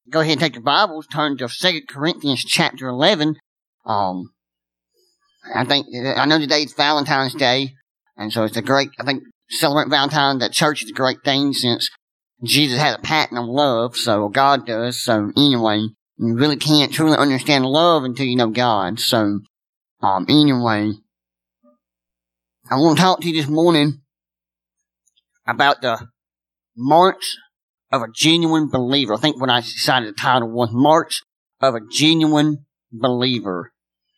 go ahead and take your Bibles, turn to 2 Corinthians chapter 11. I know today's Valentine's Day, and so it's celebrate Valentine's at church is a great thing since Jesus had a pattern of love, so God does. So anyway, you really can't truly understand love until you know God. So, anyway, I want to talk to you this morning about the marks of a genuine believer. I think what I decided the title was Marks of a Genuine Believer.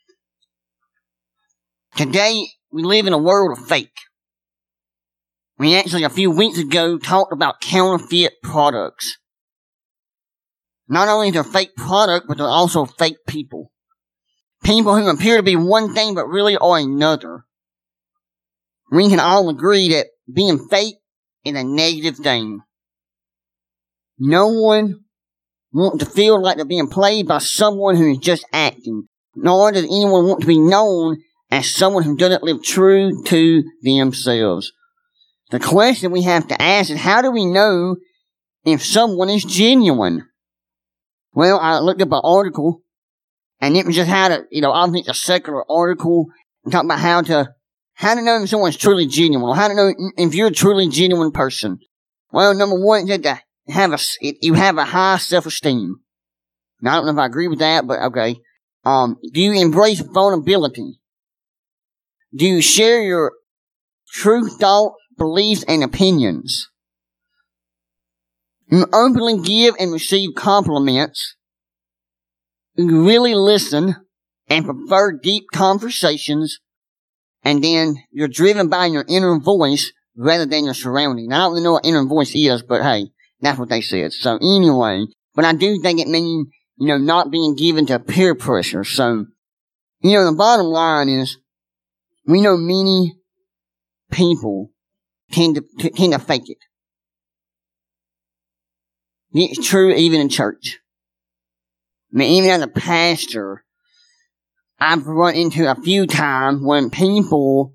Today, we live in a world of fake. We actually, a few weeks ago, talked about counterfeit products. Not only is there fake product, but there are also fake people. People who appear to be one thing, but really are another. We can all agree that being fake is a negative thing. No one wants to feel like they're being played by someone who is just acting. Nor does anyone want to be known as someone who doesn't live true to themselves. The question we have to ask is, how do we know if someone is genuine? Well, I looked up an article, and it was just I think it's a secular article, talking about how to know if someone's truly genuine, or how to know if you're a truly genuine person. Well, number one, you have a high self-esteem. Now, I don't know if I agree with that, but okay. Do you embrace vulnerability? Do you share your true thoughts, beliefs, and opinions? You openly give and receive compliments. You really listen and prefer deep conversations. And then you're driven by your inner voice rather than your surroundings. I don't really know what inner voice is, but hey, that's what they said. So anyway, but I do think it means, not being given to peer pressure. So, the bottom line is, we know many people tend to fake it. It's true even in church. I mean, even as a pastor, I've run into a few times when people,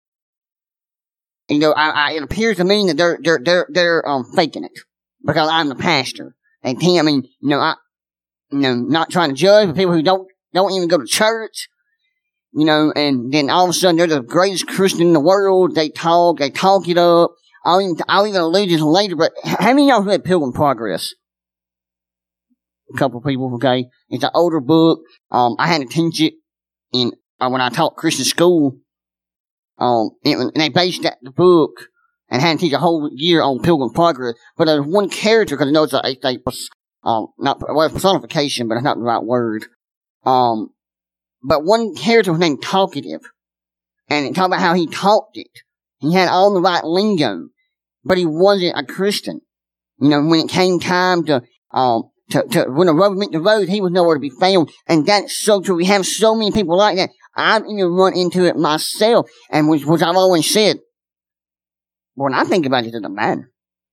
it appears to me that they're faking it because I'm the pastor. They can't. Not trying to judge, but people who don't even go to church, and then all of a sudden they're the greatest Christian in the world. They talk it up. I'll even allude to this later, but how many of y'all read Pilgrim Progress? A couple of people, okay? It's an older book. I had to teach it when I taught Christian school. And they based the book and had to teach a whole year on Pilgrim Progress. But there's one character, because it's personification, but it's not the right word. But one character was named Talkative. And it talked about how he talked it. He had all the right lingo, but he wasn't a Christian. When it came time to when the rubber met the road, he was nowhere to be found. And that's so true. We have so many people like that. I've even run into it myself, and which I've always said, when I think about it, it doesn't matter.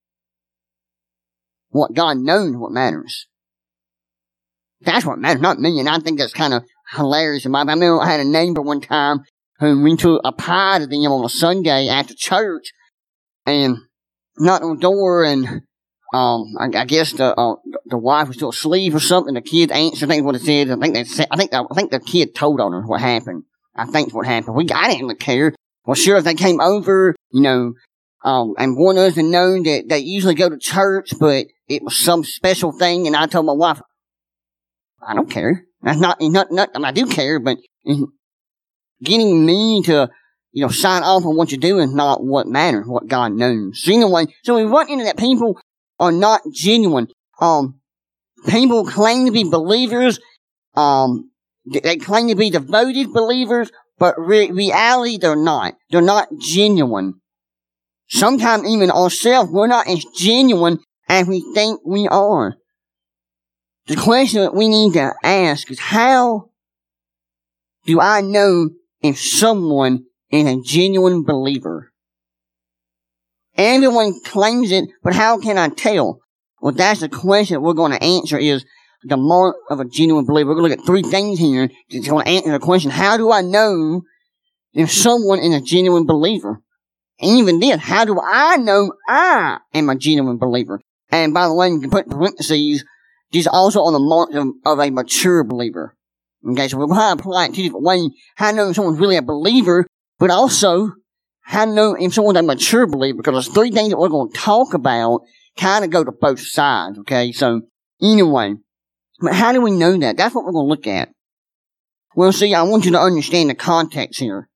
What God knows what matters. That's what matters, not me. And I think that's kind of hilarious. I remember I had a neighbor one time who went to a pie to them on a Sunday after church, and knocked on the door, and I guess the wife was still asleep or something. The kid answered. I think what it said. I think the kid told on her what happened. I think what happened. I didn't care. Well, sure, if they came over, and wanted us to know that they usually go to church, but it was some special thing, and I told my wife, I don't care. That's not. I do care, but getting me to sign off on what you do is not what matters. What God knows. So anyway, we run into that people are not genuine. People claim to be believers. They claim to be devoted believers, but reality they're not. They're not genuine. Sometimes even ourselves, we're not as genuine as we think we are. The question that we need to ask is, how do I know if someone is a genuine believer? Everyone claims it, but how can I tell? Well, that's the question we're going to answer, is the mark of a genuine believer. We're going to look at three things here that's going to answer the question, how do I know if someone is a genuine believer? And even then, how do I know I am a genuine believer? And by the way, you can put parentheses This is also on the mark of a mature believer. Okay, so we're going to apply it two different ways. How to know if someone's really a believer, but also how to know if someone's a mature believer, because there's three things that we're going to talk about kind of go to both sides, okay? So, anyway, but how do we know that? That's what we're going to look at. Well, see, I want you to understand the context here.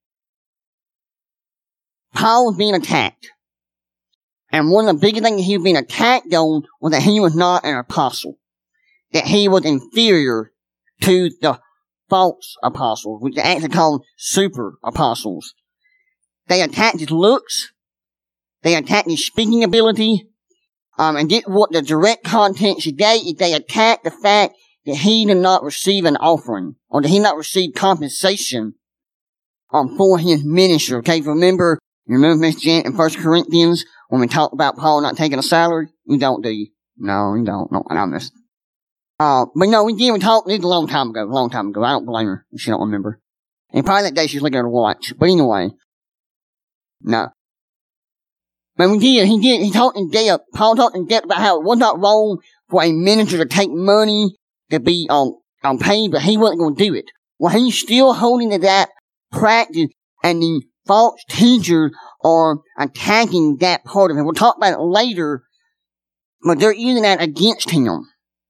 Paul was being attacked. And one of the biggest things he was being attacked on was that he was not an apostle. That he was inferior to the false apostles, which they actually called super apostles. They attacked his looks. They attacked his speaking ability. And get what the direct context today is they attacked the fact that he did not receive an offering, or that he did not receive compensation for his ministry. Okay, remember Miss Janet in 1 Corinthians when we talked about Paul not taking a salary? You don't, do you? No, you don't. No, I missed. But no, we did. We talked this a long time ago. I don't blame her if she don't remember. And probably that day she's looking at her watch. But anyway, no. But we did. He talked in depth. Paul talked in depth about how it was not wrong for a minister to take money to be paid, but he wasn't going to do it. Well, he's still holding to that practice, and the false teachers are attacking that part of it. We'll talk about it later, but they're using that against him.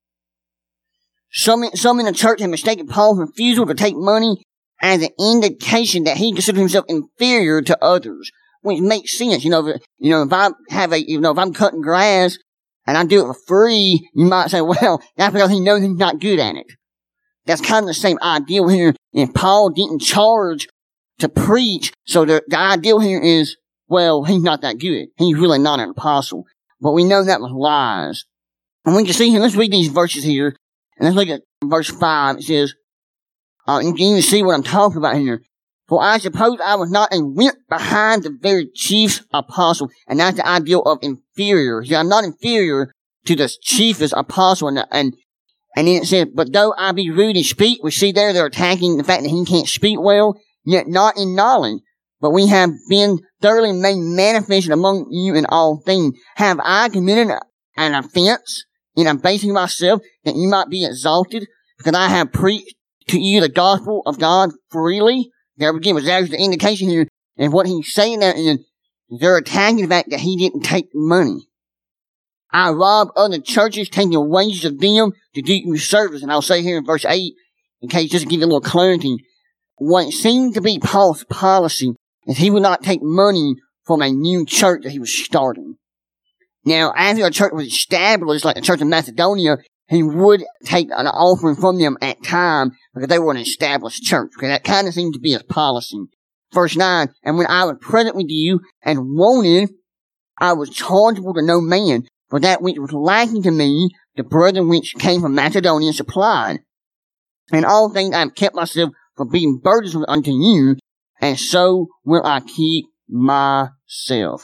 Some in the church have mistaken Paul's refusal to take money as an indication that he considers himself inferior to others, which makes sense. If I'm cutting grass and I do it for free, you might say, well, that's because he knows he's not good at it. That's kind of the same ideal here. And Paul didn't charge to preach, so the ideal here is, well, he's not that good. He's really not an apostle. But we know that was lies. And we can see here, let's read these verses here. And let's look at verse 5. It says, you can even see what I'm talking about here. For I suppose I was not and went behind the very chief apostle. And that's the ideal of inferior. See, I'm not inferior to the chiefest apostle. And then it says, but though I be rude in speech, we see there they're attacking the fact that he can't speak well, yet not in knowledge. But we have been thoroughly made manifested among you in all things. Have I committed an offense in abasing myself that you might be exalted? Because I have preached to you the gospel of God freely. There again, there's the indication here. And what he's saying there is, they're attacking the fact that he didn't take money. I rob other churches, taking wages of them to do you service. And I'll say here in verse 8, in case just to give you a little clarity, what seemed to be Paul's policy is he would not take money from a new church that he was starting. Now, after a church was established, like the Church of Macedonia, he would take an offering from them at time because they were an established church. Okay, that kind of seemed to be his policy. Verse 9, and when I was present with you and wanted, I was chargeable to no man, for that which was lacking to me, the brethren which came from Macedonia supplied. In all things I have kept myself from being burdensome unto you, and so will I keep myself.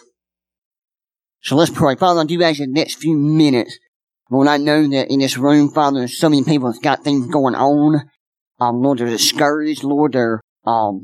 So let's pray. Father, I do ask you the next few minutes. Lord, I know that in this room, Father, there's so many people that's got things going on. Lord, they're discouraged. Lord, they're, to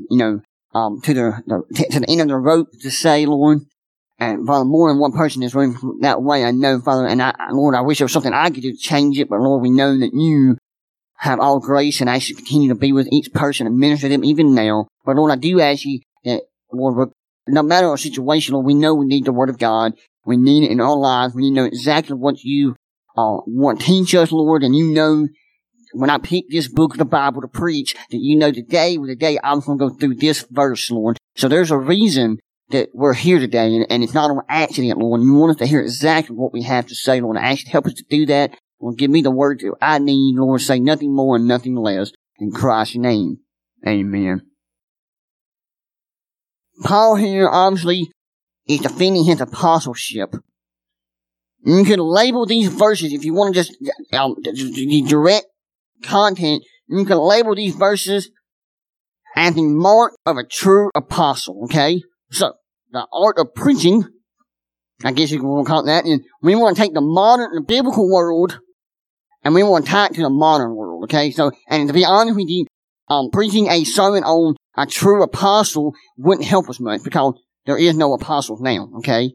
the end of the rope to say, Lord. And Father, more than one person in this room that way, I know, Father, and Lord, I wish there was something I could do to change it, but Lord, we know that you have all grace, and I should continue to be with each person and minister to them even now. But Lord, I do ask you that, Lord, no matter our situation, Lord, we know we need the Word of God. We need it in our lives. We know exactly what you want to teach us, Lord, and you know when I picked this book of the Bible to preach, that you know today was the day I was going to go through this verse, Lord. So there's a reason that we're here today, and it's not on accident, Lord. You want us to hear exactly what we have to say, Lord. I ask you to help us to do that. Lord, give me the words that I need, Lord. Say nothing more and nothing less. In Christ's name, amen. Paul here, obviously, is defending his apostleship. You can label these verses, if you want to just, the direct content, you can label these verses as the mark of a true apostle, okay? So, the art of preaching, I guess you can call it that, and we want to take the biblical world, and we want to tie it to the modern world, okay? So, and to be honest with you, preaching a sermon on a true apostle wouldn't help us much, because there is no apostles now, okay?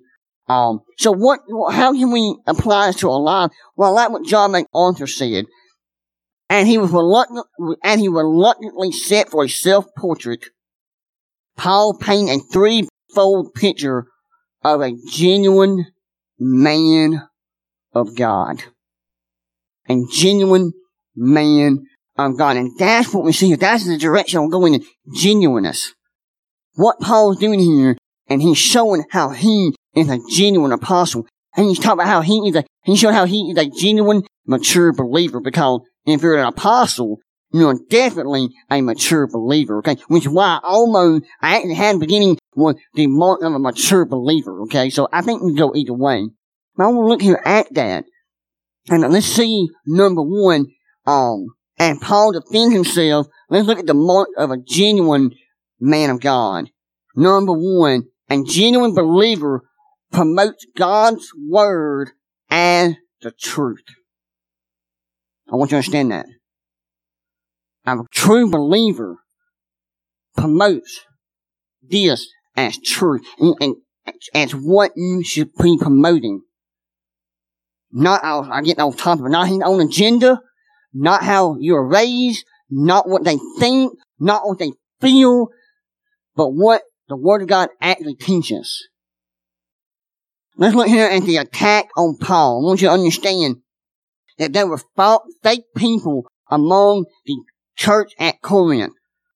So how can we apply this to our life? Well, like what John MacArthur said, and he reluctantly set for a self-portrait. Paul painted a threefold picture of a genuine man of God. A genuine man of God. And that's what we see here. That's the direction I'm going in. Genuineness. What Paul's doing here, and he's showing how he is a genuine apostle. And he's talking about how he showed how he is a genuine, mature believer. Because if you're an apostle, you're definitely a mature believer, okay? Which is why I actually had the beginning with the mark of a mature believer, okay? So I think we can go either way. But I want to look here at that. And let's see, number one, and Paul defends himself. Let's look at the mark of a genuine man of God. Number one, a genuine believer promotes God's word as the truth. I want you to understand that. A true believer promotes this as truth and as what you should be promoting. Not, I'm getting off topic, but not his own agenda, not how you're raised, not what they think, not what they feel, but what the Word of God actually teaches. Let's look here at the attack on Paul. I want you to understand that there were fake people among the church at Corinth.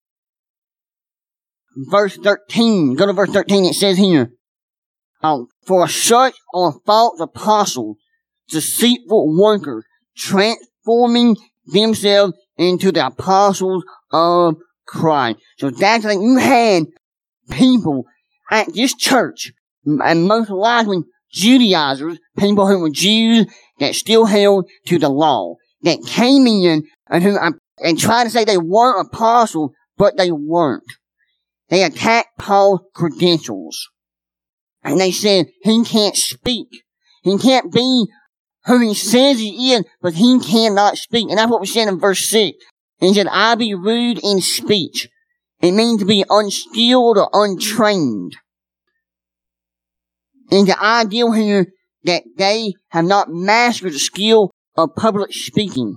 Verse 13, go to verse 13, it says here, for such are false apostles, deceitful workers, transforming themselves into the apostles of Christ. So that's like you had people at this church, and most likely Judaizers, people who were Jews that still held to the law, that came in and tried to say they weren't apostles, but they weren't. They attacked Paul's credentials. And they said he can't speak. He can't be who he says he is, but he cannot speak. And that's what we said in verse 6. He said, I be rude in speech. It means to be unskilled or untrained. And the idea here that they have not mastered the skill of public speaking.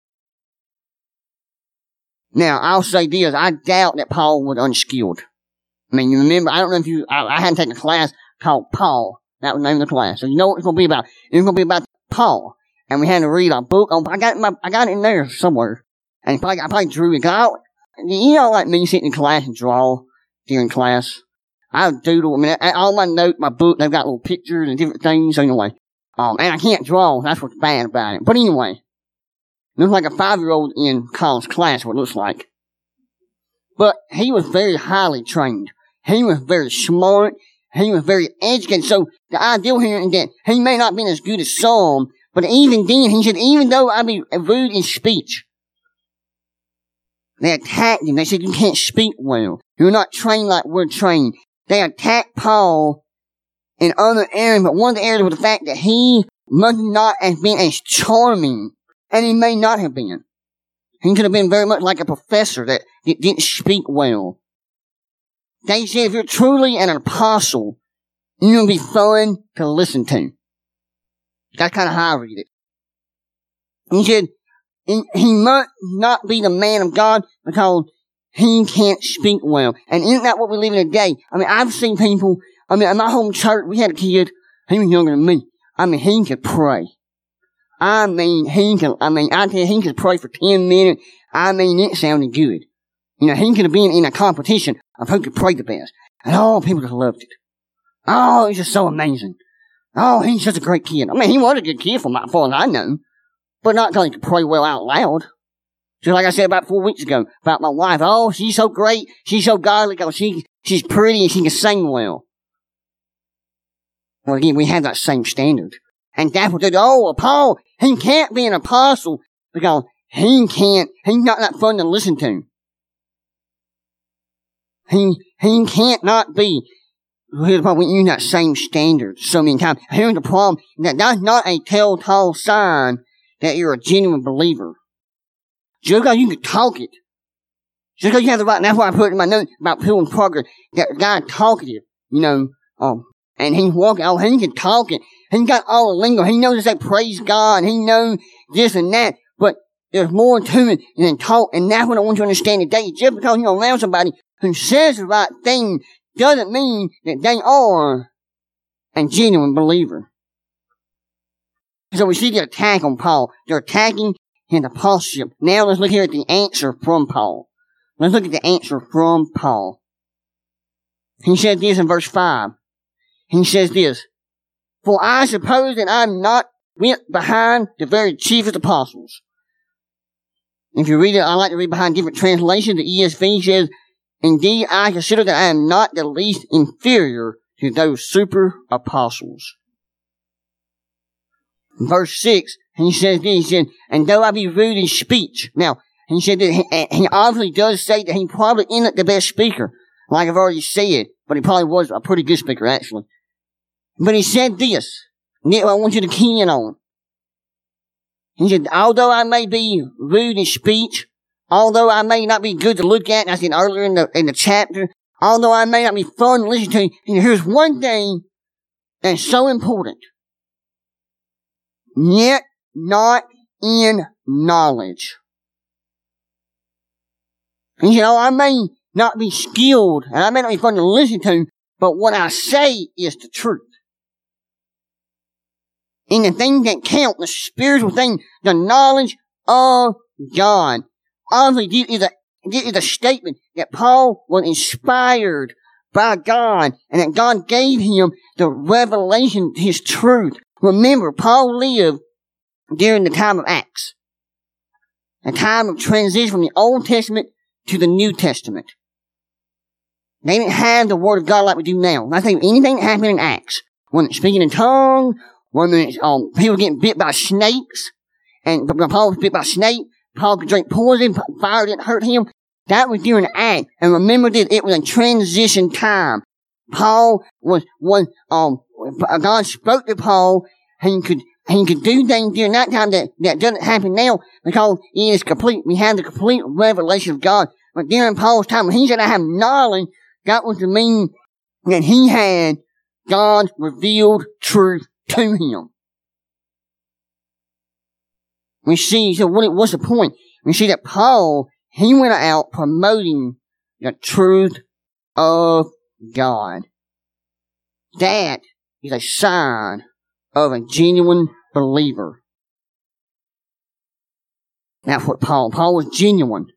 Now, I'll say this, I doubt that Paul was unskilled. I mean, you remember, I don't know if I hadn't taken a class called Paul. That was the name of the class. So you know what it's going to be about. It's going to be about Paul. And we had to read a book. I got it in there somewhere. And I probably drew it. You know, like me sitting in class and draw during class. I doodle. I mean, all my book, they've got little pictures and different things. So anyway, and I can't draw. That's what's bad about it. But anyway, it looks like a 5-year-old in college class, what it looks like. But he was very highly trained. He was very smart. He was very educated. So the idea here is that he may not have been as good as some, but even then, he said, even though I be rude in speech, they attacked him. They said, you can't speak well. You're not trained like we're trained. They attacked Paul in other areas, but one of the areas was the fact that he must not have been as charming, and he may not have been. He could have been very much like a professor that didn't speak well. They said if you're truly an apostle, you're going to be fun to listen to. That's kind of how I read it. He said he must not be the man of God because he can't speak well. And isn't that what we live in today? I mean, I've seen people, in my home church, we had a kid, he was younger than me. He could pray. I tell you, he could pray for 10 minutes. It sounded good. You know, he could have been in a competition of who could pray the best. And people just loved it. Oh, he's just so amazing. Oh, he's such a great kid. He was a good kid for as far as I know. But not because he could pray well out loud. Just like I said about 4 weeks ago about my wife. Oh, she's so great. She's so godly because she's pretty and she can sing well. Well, again, we have that same standard. And that's what they do. Oh, Paul, he can't be an apostle because he's not that fun to listen to. He can't not be. Here's the problem, we use that same standard so many times. Here's the problem, that's not a telltale sign that you're a genuine believer. Just because you can talk it. Just because you have the right, and that's why I put in my note about Pilgrim's Progress, that guy talkative, and he's walking, oh, he can talk it. He got all the lingo. He knows to say praise God. He knows this and that. But there's more to it than talk. And that's what I want you to understand today. Just because you're around somebody who says the right thing doesn't mean that they are a genuine believer. So we see the attack on Paul. They're attacking his apostleship. Now let's look here at the answer from Paul. Let's look at the answer from Paul. He said this in verse 5. He says this, "For I suppose that I am not went behind the very chiefest apostles." If you read it, I like to read behind different translations. The ESV says, "Indeed, I consider that I am not the least inferior to those super apostles." Verse 6, he says this, he said, "And though I be rude in speech." Now, he said that he obviously does say that he probably isn't the best speaker, like I've already said, but he probably was a pretty good speaker, actually. But he said this, and I want you to key in on. He said, "Although I may be rude in speech, although I may not be good to look at," and I said earlier in the chapter, although I may not be fun to listen to, here's one thing that's so important. Yet not in knowledge. He said, "Oh, I may not be skilled, and I may not be fun to listen to, but what I say is the truth." And the thing that counts, the spiritual thing, the knowledge of God. Obviously, this is a statement that Paul was inspired by God, and that God gave him the revelation, his truth. Remember, Paul lived during the time of Acts, a time of transition from the Old Testament to the New Testament. They didn't have the Word of God like we do now. I think anything that happened in Acts, when it's speaking in tongues, when it's, people getting bit by snakes, and Paul was bit by a snake, Paul could drink poison, fire didn't hurt him. That was during Acts. And remember this, it was a transition time. Paul God spoke to Paul, and he could do things during that time that doesn't happen now, because it is complete. We have the complete revelation of God. But during Paul's time, when he said, "I have knowledge," that was to mean that he had God's revealed truth to him. We see, so what's the point? We see that Paul, he went out promoting the truth of God. That is a sign of a genuine believer. That's what Paul was genuine.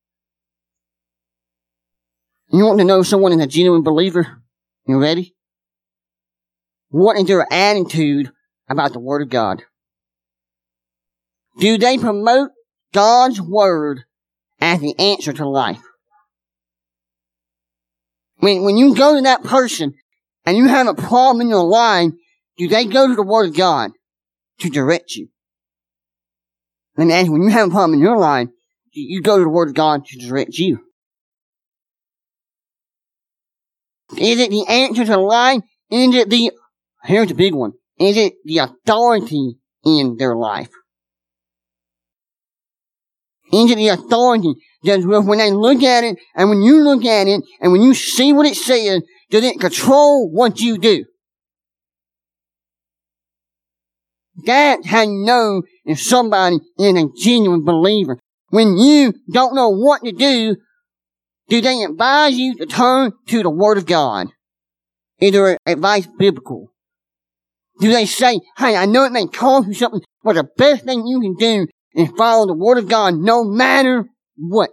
You want to know someone is a genuine believer? You ready? What is their attitude about the Word of God? Do they promote God's Word as the answer to life? When you go to that person and you have a problem in your life, do they go to the Word of God to direct you? And when you have a problem in your life, you go to the Word of God to direct you. Is it the answer to life? Is it here's the big one. Is it the authority in their life? Is it the authority? Does, when they look at it, and when you look at it, and when you see what it says, does it control what you do? That's how you know if somebody is a genuine believer. When you don't know what to do they advise you to turn to the Word of God? Is their advice biblical? Do they say, "Hey, I know it may cost you something, but the best thing you can do is follow the Word of God no matter what"?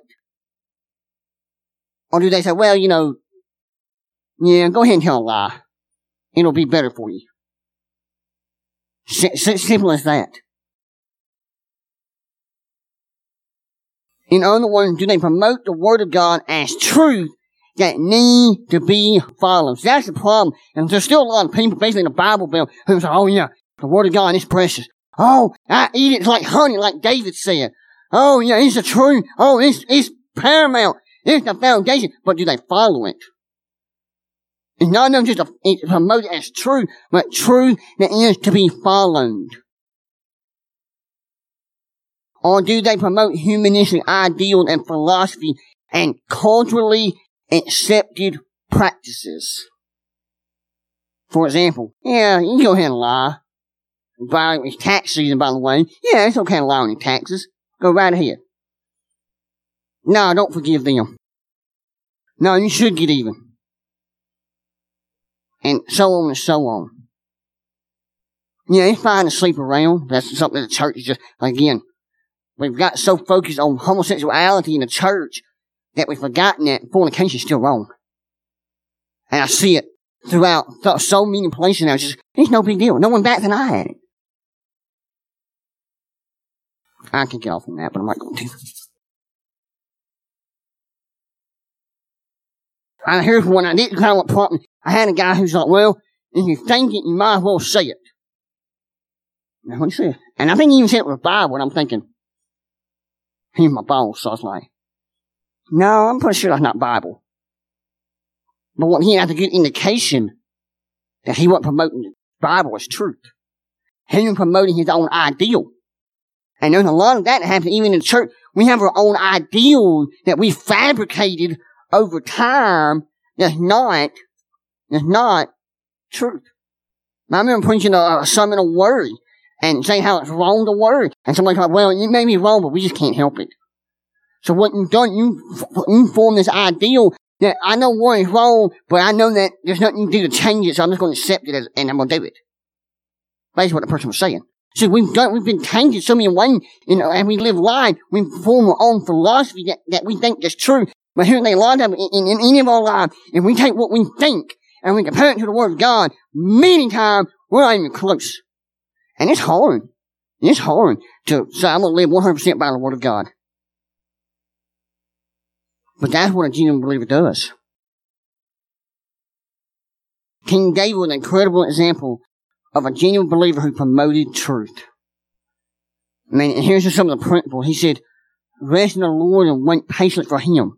Or do they say, "Well, yeah, go ahead and tell a lie. It'll be better for you"? Simple as that. In other words, do they promote the Word of God as truth that need to be followed? That's the problem. And there's still a lot of people, basically in the Bible Belt, who say, "Oh yeah, the Word of God is precious. Oh, I eat it like honey," like David said. "Oh yeah, it's the truth. Oh, it's paramount. It's the foundation." But do they follow it? It's not enough just to promote it as truth, but truth that is to be followed. Or do they promote humanistic ideals and philosophy and culturally accepted practices? For example, yeah, you can go ahead and lie. It's tax season, by the way. Yeah, it's okay to lie on your taxes. Go right ahead. No, don't forgive them. No, you should get even. And so on and so on. Yeah, it's fine to sleep around. That's something that the church is just, again, we've got so focused on homosexuality in the church that we've forgotten that fornication is still wrong. And I see it throughout so many places now. It's no big deal. No one bats an eye at it. I can get off on that, but I'm not going to. Here's one I didn't kind of what prompted me. I had a guy who's like, well, if you think it, you might as well say it. That's what he said. And I think he even said it with the Bible, and I'm thinking, he's my boss, so I was like, no, I'm pretty sure that's not Bible. But what he had a good indication that he wasn't promoting the Bible as truth. He was promoting his own ideal. And there's a lot of that happens even in the church. We have our own ideal that we fabricated over time that's not truth. I remember preaching a sermon on worry and saying how it's wrong to worry. And somebody's like, well, you may be wrong, but we just can't help it. So what you've done, you form this ideal that I know worry is wrong, but I know that there's nothing you can do to change it, so I'm just going to accept it and I'm going to do it. Basically what the person was saying. So we've been tainted so many ways, and we live life, we form our own philosophy that we think is true. But here's a lot of in any of our lives, if we take what we think and we compare it to the Word of God, many times we're not even close. And it's hard. It's hard to say I'm going to live 100% by the Word of God. But that's what a genuine believer does. King David was an incredible example of a genuine believer who promoted truth. I mean, and here's just some of the principles. He said, rest in the Lord and wait patiently for Him.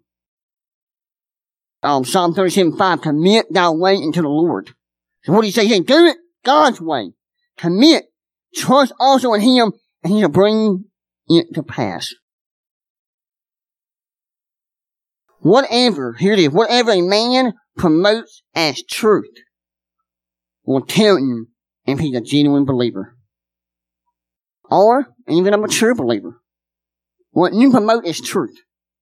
Psalm 37:5, commit thy way into the Lord. So what do you say? He said, do it God's way. Commit. Trust also in Him, and He'll bring it to pass. Whatever a man promotes as truth will tell you if he's a genuine believer. Or even a mature believer. What you promote is truth.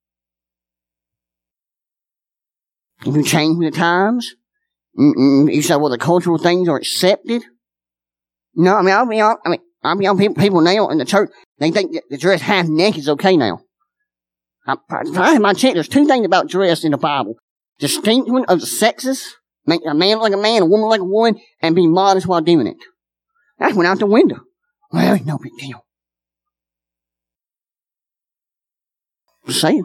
If you change with the times, you say, well, the cultural things are accepted. No, I mean, I'll be on people now in the church, they think that the dress half neck is okay now. I have my check. There's two things about dress in the Bible. Distinction of the sexes, make a man like a man, a woman like a woman, and be modest while doing it. That went out the window. Well, it's no big deal. Just saying.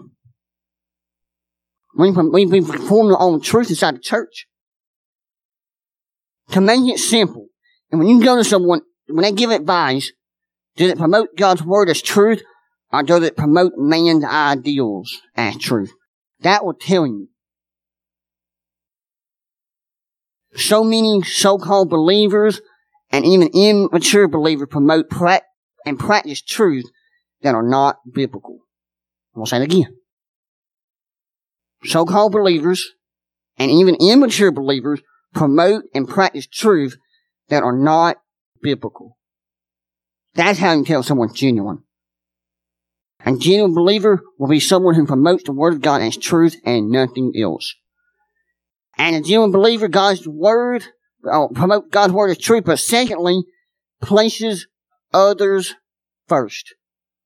We formed our own truth inside the church. To make it simple, and when you go to someone, when they give advice, does it promote God's word as truth, or does it promote man's ideals as truth? That will tell you. So many so-called believers and even immature believers promote and practice truth that are not biblical. I'll say it again. So-called believers and even immature believers promote and practice truth that are not biblical. That's how you can tell someone's genuine. A genuine believer will be someone who promotes the Word of God as truth and nothing else. And a genuine believer, God's Word, promote God's Word as truth, but secondly, places others first.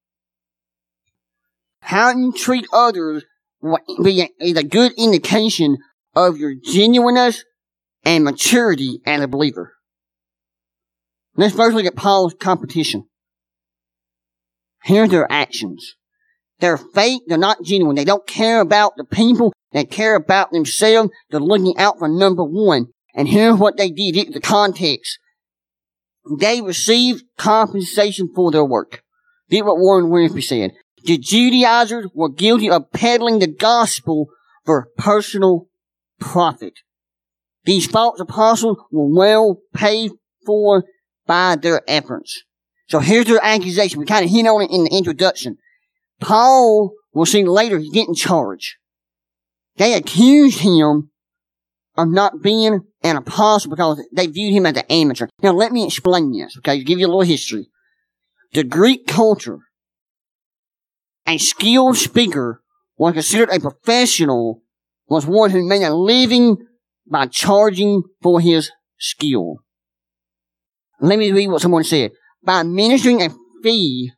How you treat others is a good indication of your genuineness and maturity as a believer. Let's first look at Paul's competition. Here's their actions. They're fake. They're not genuine. They don't care about the people. They care about themselves. They're looking out for number one. And here's what they did. It's the context. They received compensation for their work. Did what Warren Wiersbe said. The Judaizers were guilty of peddling the gospel for personal profit. These false apostles were well paid for by their efforts. So here's their accusation. We kind of hit on it in the introduction. Paul, we'll see later, he didn't charge. They accused him of not being an apostle because they viewed him as an amateur. Now, let me explain this, okay? Give you a little history. The Greek culture, a skilled speaker was considered a professional, was one who made a living by charging for his skill. Let me read what someone said. By ministering free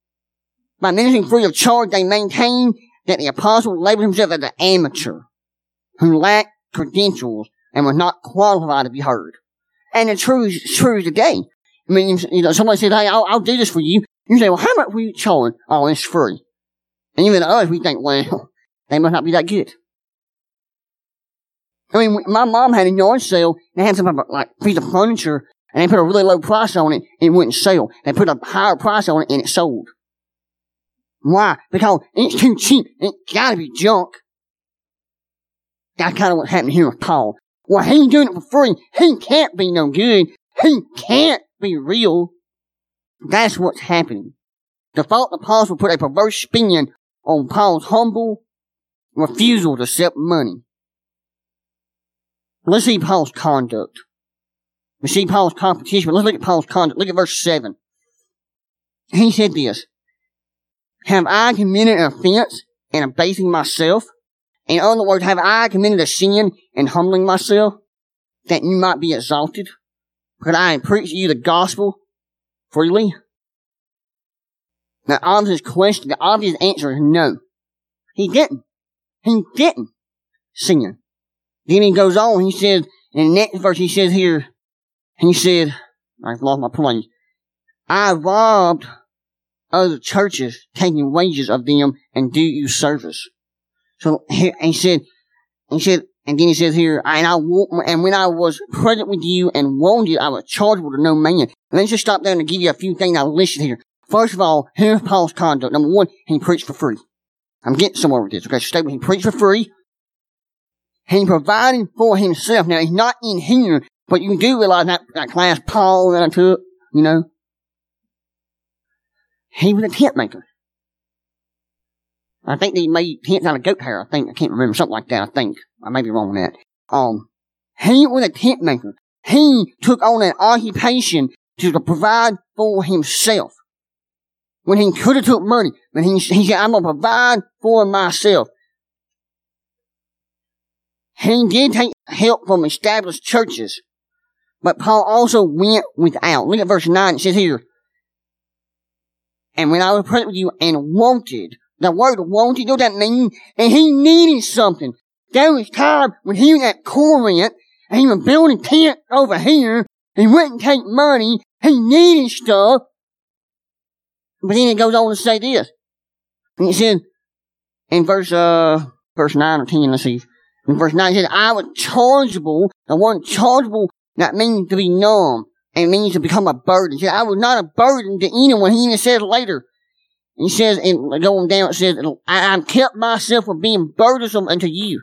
of charge, they maintained that the apostle labeled himself as an amateur who lacked credentials and was not qualified to be heard. And the truth is true today. I mean, somebody says, hey, I'll do this for you. You say, well, how much will you charge? Oh, it's free. And even us, we think, well, they must not be that good. I mean, my mom had a yard sale, and they had some like piece of furniture, and they put a really low price on it, and it wouldn't sell. They put a higher price on it, and it sold. Why? Because it's too cheap. It's gotta be junk. That's kind of what's happening here with Paul. Well, he ain't doing it for free. He can't be no good. He can't be real. That's what's happening. The false apostle put a perverse spin on Paul's humble refusal to accept money. Let's see Paul's conduct. We see Paul's competition, but let's look at Paul's conduct. Look at verse 7. He said this, have I committed an offense in abasing myself? In other words, have I committed a sin in humbling myself, that you might be exalted? Could I preach you the gospel freely? Now, the obvious answer is no. He didn't. He didn't sin. Then he goes on, he says, in the next verse he says here, he said, I've lost my place. I robbed other churches, taking wages of them and do you service. So here, he said, and then he says here, and when I was present with you and warned you, I was chargeable to no man. And let's just stop there and give you a few things I listed here. First of all, here's Paul's conduct. Number one, he preached for free. I'm getting somewhere with this, okay? So stay with me. He preached for free. He provided for himself. Now, he's not in here, but you do realize that class Paul that I took, you know, he was a tent maker. I think they made tents out of goat hair. I can't remember, something like that. I may be wrong on that. He was a tent maker. He took on an occupation to provide for himself. When he could have took money, but he said, I'm gonna provide for myself. He did take help from established churches, but Paul also went without. Look at verse 9, it says here, and when I was present with you and wanted, the word wanted, you know what that means? And he needed something. There was time when he was at Corinth, and he was building tent over here, and he wouldn't take money, he needed stuff. But then it goes on to say this. And it said, in verse 9 or 10, let's see. In verse 9 it says, I was chargeable. The word chargeable, that means to be numb. And it means to become a burden. He said, I was not a burden to anyone. He even says later. He says, and going down, it says, I've kept myself from being burdensome unto you.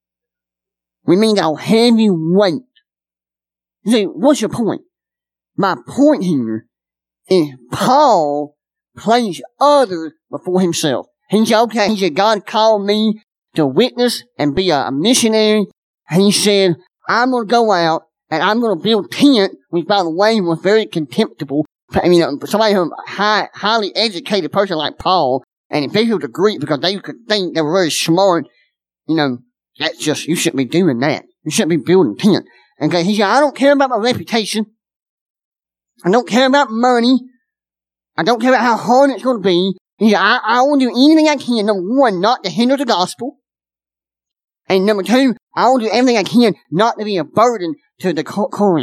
We mean a heavy weight. You say, what's your point? My point here is Paul placed others before himself. He said, okay, he said, God called me to witness and be a missionary. And he said, I'm going to go out and I'm going to build tent, which by the way was very contemptible. I mean, somebody who highly educated person like Paul, and especially with the Greek, because they could think they were very smart, you know, that's just, you shouldn't be doing that. You shouldn't be building tent. Okay, he said, I don't care about my reputation. I don't care about money. I don't care about how hard it's going to be. He said, I want to do anything I can, number one, not to hinder the gospel. And number two, I want to do everything I can not to be a burden to the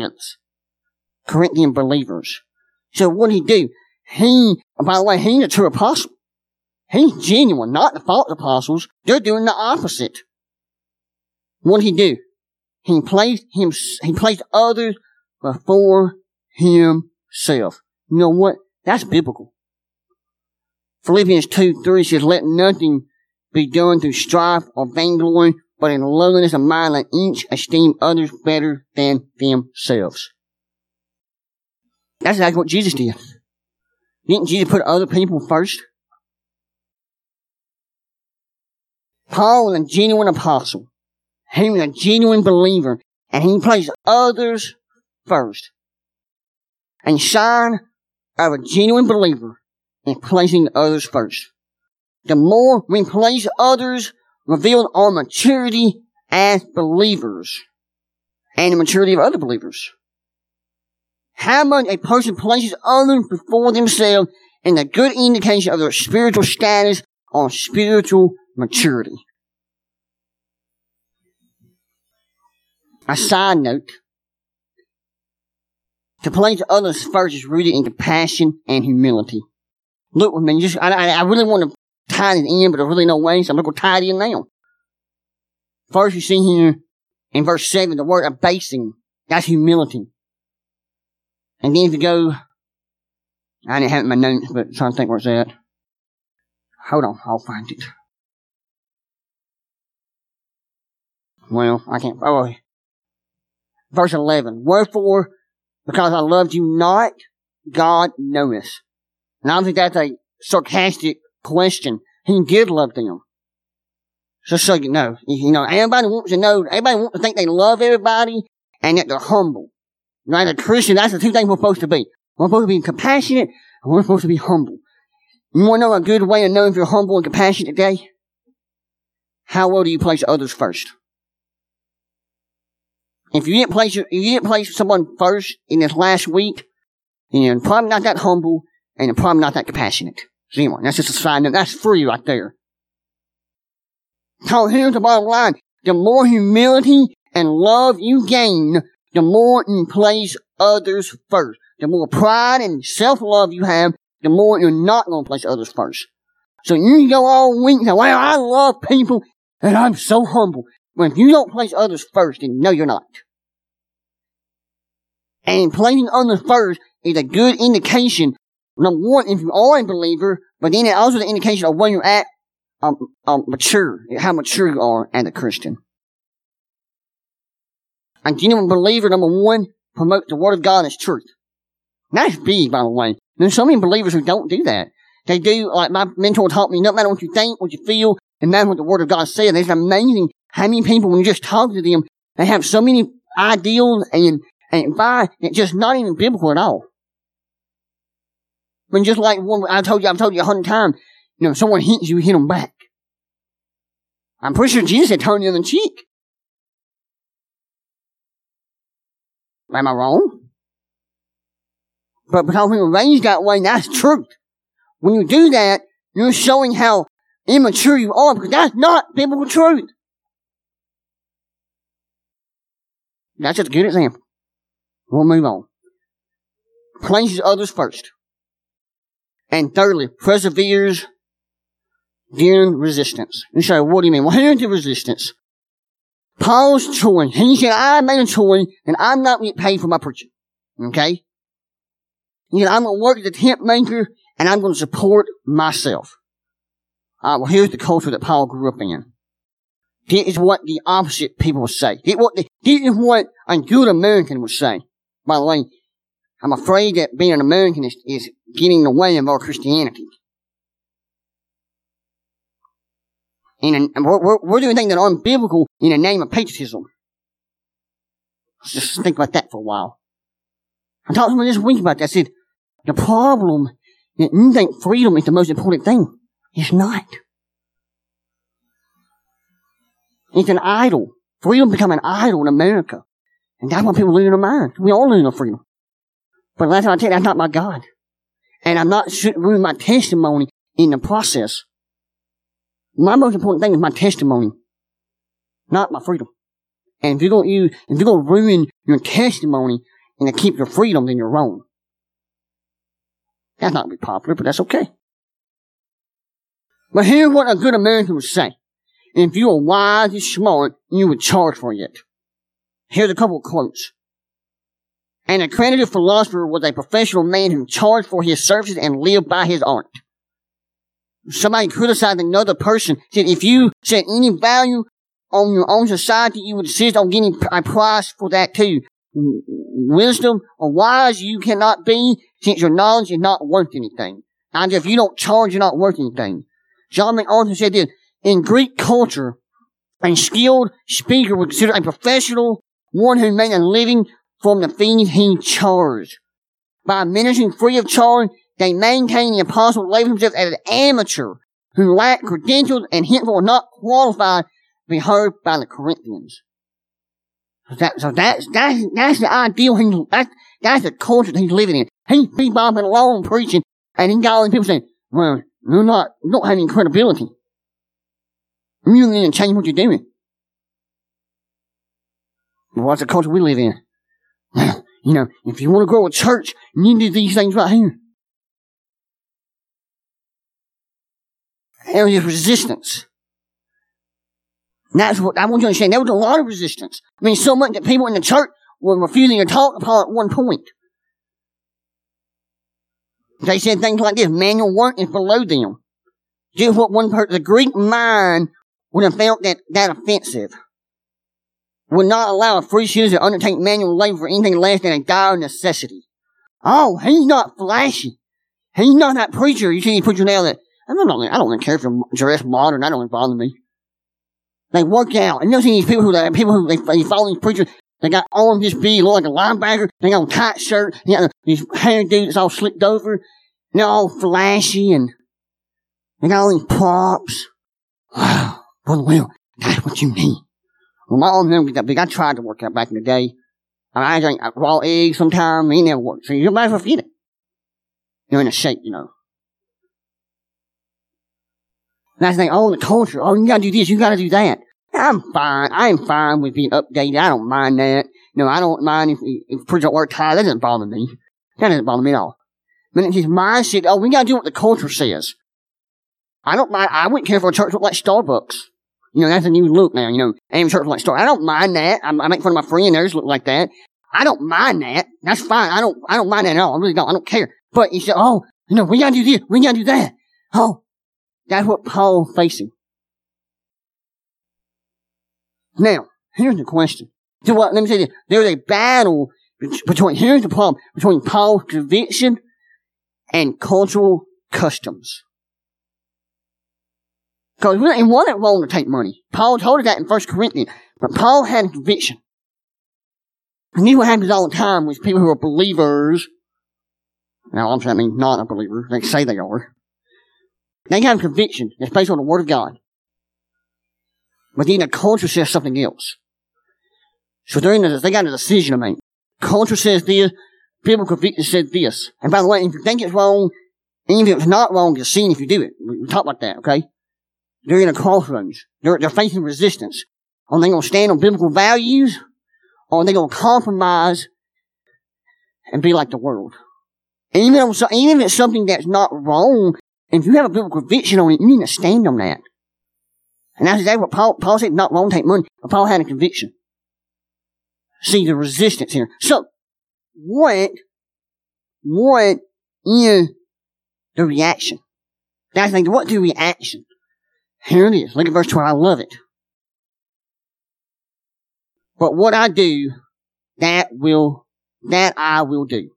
Corinthian believers. So what did he do? By the way, he's a true apostle. He's genuine, not the false apostles. They're doing the opposite. What did he do? He placed others before himself. You know what? That's biblical. Philippians 2:3 says, let nothing be done through strife or vainglory, but in lowliness of mind let each esteem others better than themselves. That's exactly what Jesus did. Didn't Jesus put other people first? Paul was a genuine apostle. He was a genuine believer. And he placed others first. A sign of a genuine believer is placing others first. The more we place others, reveals our maturity as believers and the maturity of other believers. How much a person places others before themselves is a good indication of their spiritual status or spiritual maturity. A side note, to place others first is rooted in compassion and humility. Look with me, I really want to tie it in, but there's really no way, so I'm going to tie it in now. First, you see here in verse 7, the word abasing. That's humility. And then if you go, I didn't have it in my notes, but I'm trying to think where it's at. Hold on, I'll find it. Well, I can't, verse 11. Wherefore, because I loved you not, God knoweth. And I don't think that's a sarcastic question. He did love them. Just so you know. Everybody wants to think they love everybody and that they're humble. As a Christian, that's the two things we're supposed to be. We're supposed to be compassionate and we're supposed to be humble. You want to know a good way of knowing if you're humble and compassionate today? How well do you place others first? If you didn't place someone first in this last week, then you're probably not that humble and you're probably not that compassionate. So anyway, that's just a side note. That's free right there. So here's the bottom line. The more humility and love you gain, the more you place others first. The more pride and self-love you have, the more you're not going to place others first. So you can go all week and say, well, I love people and I'm so humble. Well, if you don't place others first, then no, you're not. And placing others first is a good indication, number one, if you are a believer, but then it's also the indication of when you're at mature, how mature you are as a Christian. A genuine believer, number one, promote the Word of God as truth. And that's big, by the way. There's so many believers who don't do that. They do, like my mentor taught me, no matter what you think, what you feel, and that's what the Word of God says. It's amazing how many people, when you just talk to them, they have so many ideals and it's just not even biblical at all. When just like I've told you 100 times, someone hits you, hit them back. I'm pretty sure Jesus said turn the other cheek. Am I wrong? But because we were raised that way, that's truth. When you do that, you're showing how immature you are, because that's not biblical truth. That's just a good example. We'll move on. Places others first. And thirdly, perseveres during resistance. You say, what do you mean? Well, here's the resistance. Paul's choice. He said, I made a choice, and I'm not getting paid for my preaching. Okay? He said, I'm going to work as a tent maker, and I'm going to support myself. Well, here's the culture that Paul grew up in. This is what the opposite people would say. This is what a good American would say. By the way, I'm afraid that being an American is getting in the way of our Christianity. And we're doing things that aren't biblical in the name of patriotism. Let's just think about that for a while. I talked to someone this week about that. I said, the problem is you think freedom is the most important thing. It's not. It's an idol. Freedom become an idol in America. And that's why people lose their mind. We all lose our freedom. But last time I tell you, that's not my God. And I'm not ruining my testimony in the process. My most important thing is my testimony, not my freedom. And if you're going to ruin your testimony and to keep your freedom, then you're wrong. That's not going to be popular, but that's okay. But here's what a good American would say. If you are wise and smart, you would charge for it. Here's a couple of quotes. An accredited philosopher was a professional man who charged for his services and lived by his art. Somebody criticized another person, said if you set any value on your own society, you would insist on getting a price for that too. Wisdom or wise you cannot be, since your knowledge is not worth anything. And if you don't charge, you're not worth anything. John MacArthur said this, in Greek culture, a skilled speaker was considered a professional one who made a living from the things he chose. By ministering free of charge, they maintain the apostle labeled himself as an amateur who lacked credentials and hence were not qualified to be heard by the Corinthians. So that's the ideal. That's the culture that he's living in. He's bebopping along preaching, and he got all these people saying, "Well, you don't have any credibility. You need to change what you're doing." Well, what's the culture we live in? Well, if you want to grow a church, you need to do these things right here. There is resistance. And that's what I want you to understand. There was a lot of resistance. I mean, so much that people in the church were refusing to talk upon at one point. They said things like this: manual work is below them. Just what one person, the Greek mind, would have felt that offensive. Would not allow a free citizen to undertake manual labor for anything less than a dire necessity. Oh, he's not flashy. He's not that preacher. You see these preachers now that, I don't really care if you're dressed modern. That don't bother me. They work out. And you see these people who they follow these preachers. They got arms this big, look like a linebacker. They got a tight shirt. They got these hairdo that's all slicked over. And they're all flashy and they got all these props. Wow. Brother Will, that's what you need. Well, my arm never get that big. I tried to work out back in the day. I drink raw eggs sometimes. It never worked. So you might as well feed it. You're in a shape, That's the thing. Oh, the culture. Oh, you gotta do this. You gotta do that. I'm fine. I'm fine with being updated. I don't mind that. I don't mind if preachers don't work tired. That doesn't bother me. That doesn't bother me at all. But it's his mindset. Oh, we gotta do what the culture says. I don't mind. I wouldn't care for a church look like Starbucks. That's a new look now, AM church like Starbucks. I don't mind that. I make fun of my friend. Theirs look like that. I don't mind that. That's fine. I don't mind that at all. I really don't. I don't care. But he said, oh, we gotta do this. We gotta do that. Oh, that's what Paul's facing. Now, here's the question. So let me say this. There's a battle here's the problem, between Paul's conviction and cultural customs. Because it wasn't wrong to take money. Paul told us that in 1 Corinthians. But Paul had a conviction. And this is what happens all the time with people who are believers. Now, I'm saying I mean not a believer. They say they are. They have a conviction that's based on the Word of God. But then the culture says something else. So they got a decision to make. Culture says this. Biblical conviction says this. And by the way, if you think it's wrong, even if it's not wrong, you're seeing if you do it. We talk about that, okay? They're in a crossroads. They're facing resistance. Are they going to stand on biblical values? Or are they going to compromise and be like the world? Even if it's something that's not wrong, if you have a biblical conviction on it, you need to stand on that. And that's exactly what Paul said, not wrong to take money, but Paul had a conviction. See the resistance here. So, what is the reaction? That's like, what's the reaction? Here it is. Look at verse 12. I love it. But what I do, that I will do.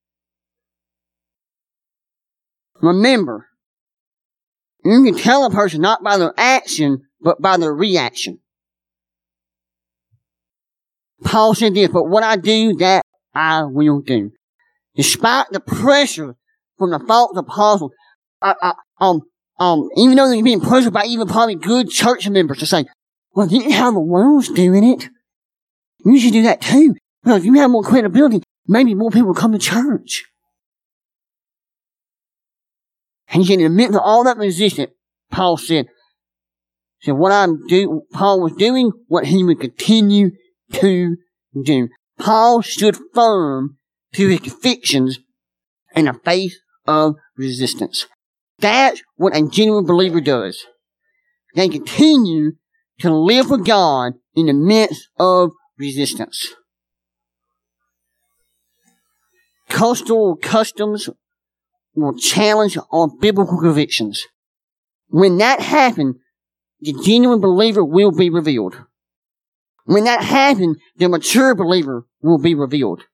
Remember, you can tell a person not by their action, but by their reaction. Paul said this, but what I do, that I will do. Despite the pressure from the false apostles, even though they're being pressured by even probably good church members to say, well, this is how the world's doing it. You should do that too. Well, if you have more credibility, maybe more people will come to church. And he said, in the midst of all that resistance, Paul said, Paul was doing what he would continue to do. Paul stood firm to his convictions in the face of resistance. That's what a genuine believer does. They continue to live for God in the midst of resistance. Cultural customs will challenge our biblical convictions. When that happens, the genuine believer will be revealed. When that happens, the mature believer will be revealed.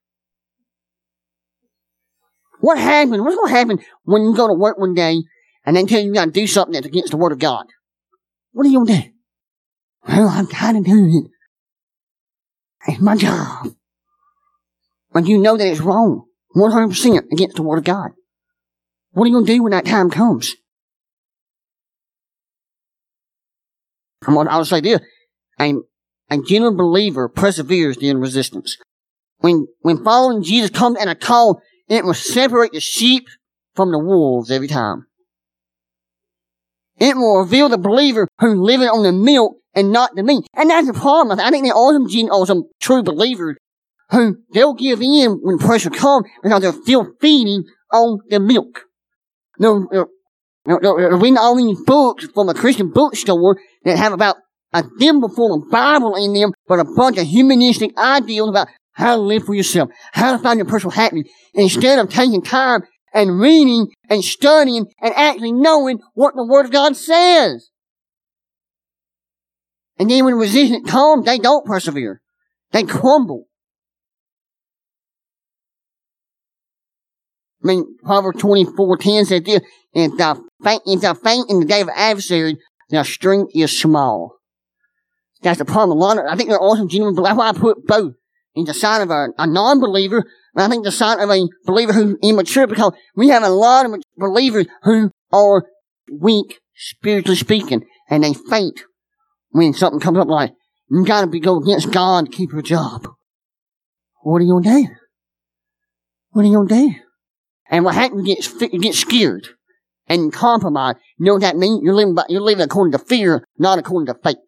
What's going to happen when you go to work one day and they tell you got to do something that's against the Word of God? What are you going to do? Well, I've got to do it. It's my job. When you know that it's wrong, 100% against the Word of God. What are you going to do when that time comes? I'll say this. A genuine believer perseveres during resistance. When following Jesus comes at a call, it will separate the sheep from the wolves every time. It will reveal the believer who's living on the milk and not the meat. And that's the problem. I think there are some true believers who they'll give in when pressure comes because they're still feeding on the milk. They're reading all these books from a Christian bookstore that have about a thimble full of Bible in them, but a bunch of humanistic ideals about how to live for yourself, how to find your personal happiness, instead of taking time and reading and studying and actually knowing what the Word of God says. And then when resistance comes, they don't persevere. They crumble. I mean, Proverbs 24:10 says this, if thou faint in the day of an adversary, thy strength is small. That's the problem. I think there are also genuine believers. That's why I put both. It's the sign of a non-believer, and I think the sign of a believer who's immature, because we have a lot of believers who are weak, spiritually speaking, and they faint when something comes up like, you gotta go against God to keep your job. What are you gonna do? What are you gonna do? And what happens, you get scared and compromise. You know what that means? You're living according to fear, not according to faith.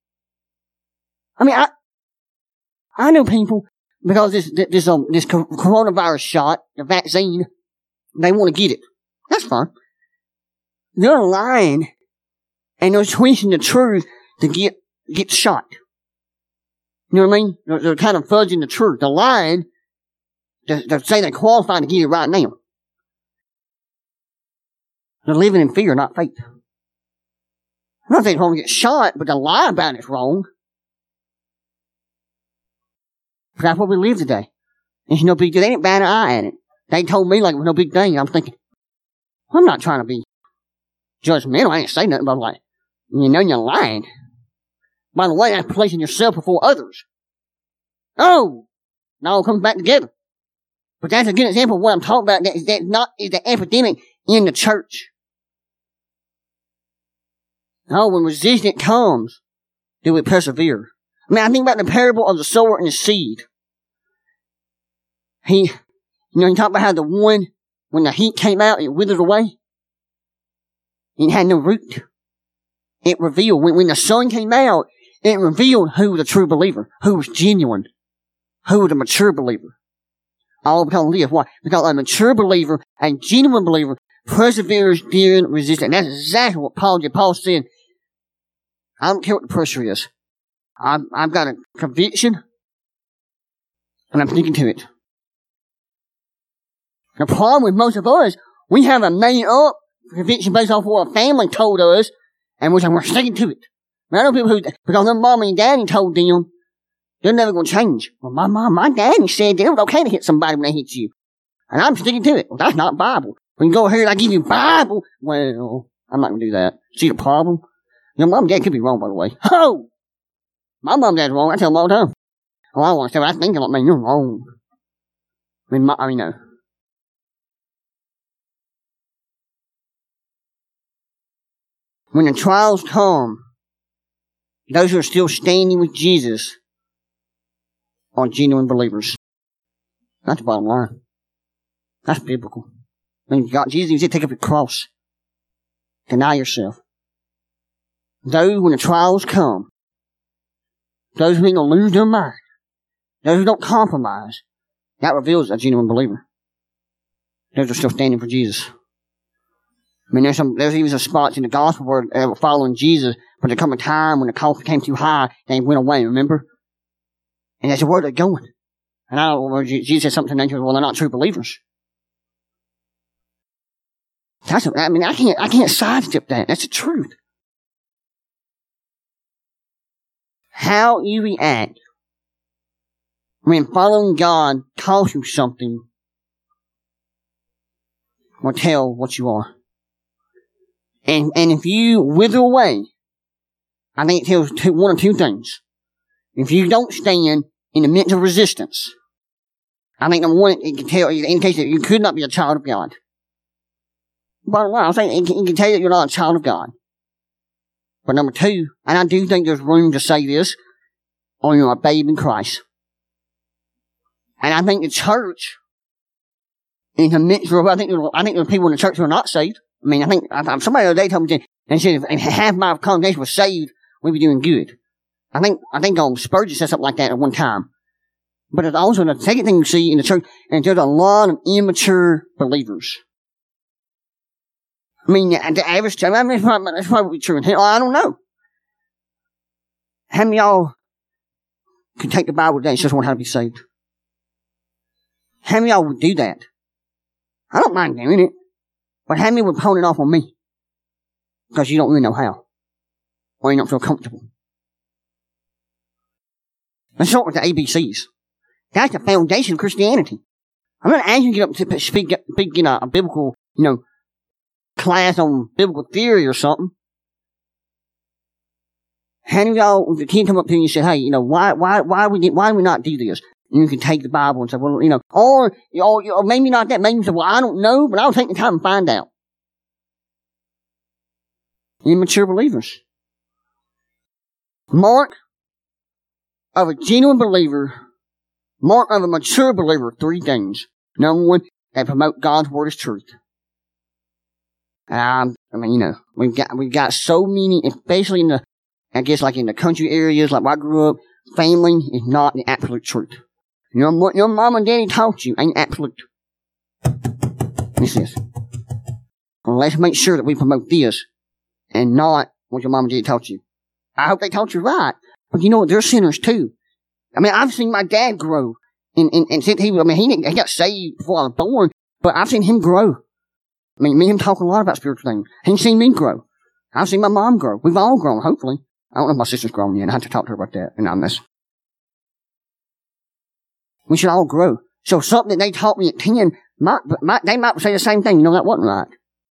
I mean, I know people, because this coronavirus shot, the vaccine, they want to get it. That's fine. They're lying and they're twisting the truth to get shot. You know what I mean? They're kind of fudging the truth. They're lying to say they're qualified to get it right now. They're living in fear, not faith. I'm not saying it's wrong to get shot, but to lie about it's wrong. But that's what we live today. It's no big deal. They didn't bat an eye at it. They told me like it was no big thing. I'm thinking, I'm not trying to be judgmental. I didn't say nothing, but I'm like, you know you're lying. By the way, that's placing yourself before others. Oh! Now it comes back together. But that's a good example of what I'm talking about. Is the epidemic in the church. Oh, when resistance comes, do we persevere? I mean, I think about the parable of the sower and the seed. He talked about how the one, when the heat came out, it withered away. It had no root. It revealed, when the sun came out, it revealed who was a true believer, who was genuine, who was a mature believer. All because of this. Why? Because a mature believer, a genuine believer, perseveres during resistance. That's exactly what Paul did. Paul said, I don't care what the pressure is. I've got a conviction, and I'm sticking to it. The problem with most of us, we have a made up conviction based off what a family told us, and we're sticking to it. I know people who, because their mom and daddy told them, they're never going to change. Well, my daddy said that it was okay to hit somebody when they hit you. And I'm sticking to it. Well, that's not Bible. When you go here and I give you Bible, well, I'm not going to do that. See the problem? Your mom and dad could be wrong, by the way. Oh! My mom and dad's wrong. I tell them all the time. Oh, I want to say, I think, man, you're wrong. No. When the trials come, those who are still standing with Jesus are genuine believers. That's the bottom line. That's biblical. When Jesus said, take up your cross. Deny yourself. Those, when the trials come, those who ain't gonna lose their mind, those who don't compromise, that reveals a genuine believer. Those are still standing for Jesus. I mean, there's even some spots in the gospel where they were following Jesus, but there come a time when the cost became too high, they went away, remember? And that's where they're going. And I don't know, Jesus said something to them, well, they're not true believers. I can't sidestep that. That's the truth. How you react when following God costs you something will tell what you are. And if you wither away, I think it tells one or two things. If you don't stand, in the midst of resistance. I think number one, it can tell you, in case that you could not be a child of God. Bottom line, I'm saying it can tell you that you're not a child of God. But number two, and I do think there's room to say this, or you're a babe in Christ. And I think the church, in the midst of, I think there are people in the church who are not saved. I mean, I think somebody the other day told me, and said if half my congregation was saved, we'd be doing good. I think Spurgeon said something like that at one time. But it's also the second thing you see in the church, and there's a lot of immature believers. I mean, the average church, I mean, that's probably true. I don't know. How many of y'all could take the Bible today and just want how to be saved? How many of y'all would do that? I don't mind doing it. But how many would pawn it off on me? Because you don't really know how. Or you don't feel comfortable. Let's start with the ABCs. That's the foundation of Christianity. I'm not asking you to get up to speak in a biblical, class on biblical theory or something. How many of y'all, the kid come up to you and say, hey, why do we not do this? And you can take the Bible and say, well, or maybe not that. Maybe you say, well, I don't know, but I'll take the time and find out. Immature believers. Mark of a genuine believer, mark of a mature believer, three things. Number one, they promote God's word as truth. We've got so many, especially in the country areas, like where I grew up, family is not the absolute truth. Your mom and daddy taught you ain't absolute. This is. Well, let's make sure that we promote this and not what your mom and daddy taught you. I hope they taught you right, but you know what? They're sinners too. I mean, I've seen my dad grow, and since he got saved before I was born, but I've seen him grow. I mean, me and him talk a lot about spiritual things. He's seen me grow. I've seen my mom grow. We've all grown, hopefully. I don't know if my sister's grown yet. I have to talk to her about that. And on this. We should all grow. So something that they taught me at 10, they might say the same thing. That wasn't right.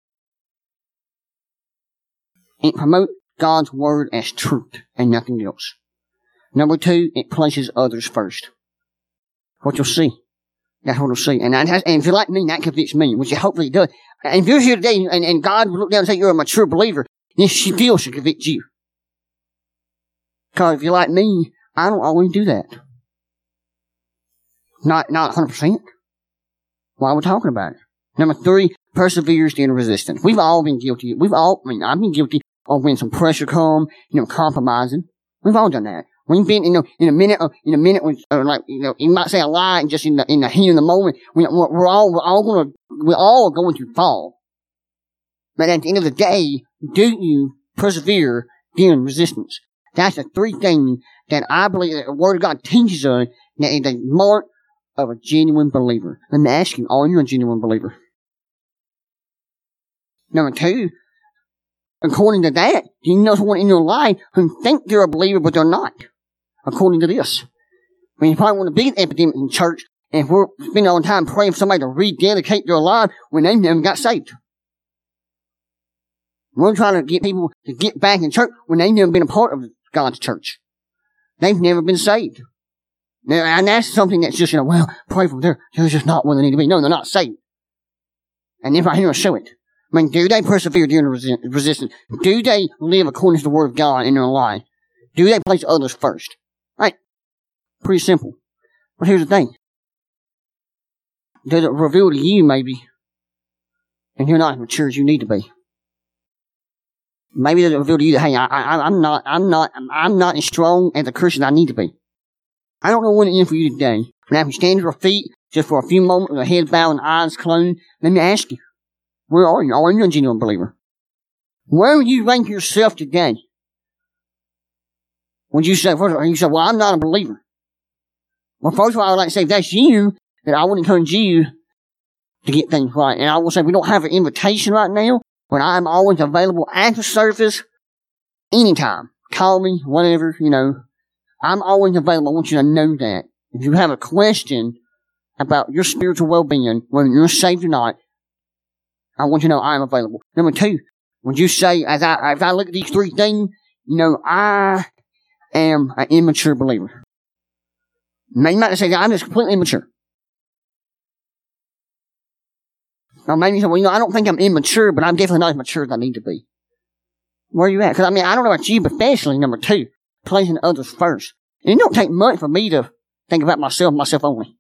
It promotes God's word as truth and nothing else. Number two, it places others first. What you'll see. That's what you'll see. And if you're like me, that convicts me, which it hopefully does. And if you're here today and God will look down and say you're a mature believer, then she feels should convict you. Because if you're like me, I don't always do that. Not 100%. Why are we talking about it? Number three, perseveres in resistance. We've all been guilty. I've been guilty of when some pressure come, compromising. We've all done that. We've been, in a minute, you might say a lie, and just in the heat of the moment, we're all going to fall. But at the end of the day, do you persevere during resistance? That's the three things that I believe that the Word of God teaches us that is the mark of a genuine believer. Let me ask you, are you a genuine believer? Number two, according to that, do you know someone in your life who think they're a believer but they're not? According to this. I mean, you probably want a big epidemic in church, and if we're spending all the time praying for somebody to rededicate their life when they never got saved. We're trying to get people to get back in church when they've never been a part of God's church. They've never been saved. Now, and that's something that's just, pray for them. They're just not where they need to be. No, they're not saved. And if I hear show it. I mean, do they persevere during the resistance? Do they live according to the Word of God in their life? Do they place others first? Right? Pretty simple. But here's the thing. Does it reveal to you, maybe, and you're not as mature as you need to be? Maybe does it reveal to you that, hey, I'm not as strong as a Christian I need to be. I don't know what it is for you today. But after you stand to your feet, just for a few moments with your head bowed and eyes closed, let me ask you, where are you? Are you a genuine believer? Where would you rank yourself today? Would you say, well, I'm not a believer? Well, first of all, I would like to say, if that's you, then I would encourage you to get things right. And I will say, we don't have an invitation right now, but I'm always available at the service anytime. Call me, whatever, I'm always available. I want you to know that. If you have a question about your spiritual well-being, whether you're saved or not, I want you to know I'm available. Number two, would you say, as I look at these three things, I am an immature believer. Maybe you might say, I'm just completely immature. Or maybe you say, well, I don't think I'm immature, but I'm definitely not as mature as I need to be. Where are you at? Because, I don't know about you, but especially, number 2, placing others first. And it don't take much for me to think about myself only.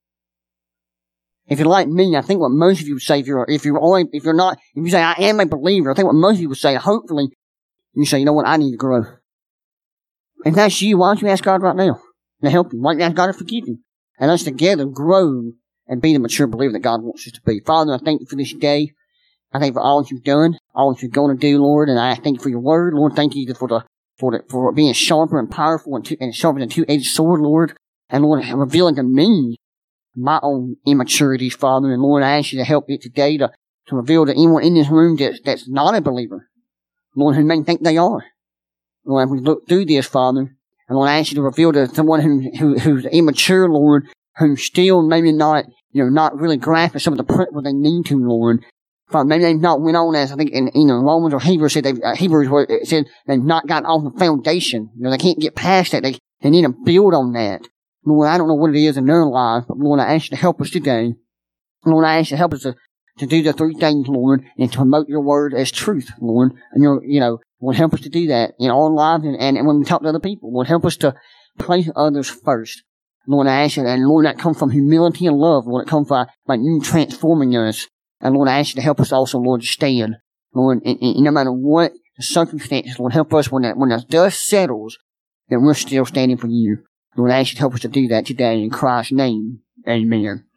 If you're like me, I think what most of you would say, if you say, I am a believer, I think what most of you would say, hopefully, you say, you know what, I need to grow. If that's you, why don't you ask God right now to help you? Why don't you ask God to forgive you? And us together grow and be the mature believer that God wants us to be. Father, I thank you for this day. I thank you for all that you've done, all that you're going to do, Lord, and I thank you for your word. Lord, thank you for being sharper and powerful and sharper than a two-edged sword, Lord. And Lord, revealing to me my own immaturities, Father. And Lord, I ask you to help me today to reveal to anyone in this room that's not a believer, Lord, who may think they are. Lord, as we look through this, Father, and Lord, I ask you to reveal to someone who's immature, Lord, who's still maybe not really grasping some of the principles they need to, Lord. Father, maybe they've not went on, as I think in Romans or Hebrews said, Hebrews where it said they've not gotten off the foundation. They can't get past that. They need to build on that. Lord, I don't know what it is in their lives, but Lord, I ask you to help us today. Lord, I ask you to help us to do the 3 things, Lord, and to promote your word as truth, Lord. And Lord, help us to do that in our lives and when we talk to other people. Lord, help us to place others first. Lord, I ask you, and Lord, that comes from humility and love. Lord, it comes by you transforming us. And Lord, I ask you to help us also, Lord, to stand. Lord, and no matter what the circumstances, Lord, help us when the dust settles, that we're still standing for you. Lord, I ask you to help us to do that today in Christ's name. Amen.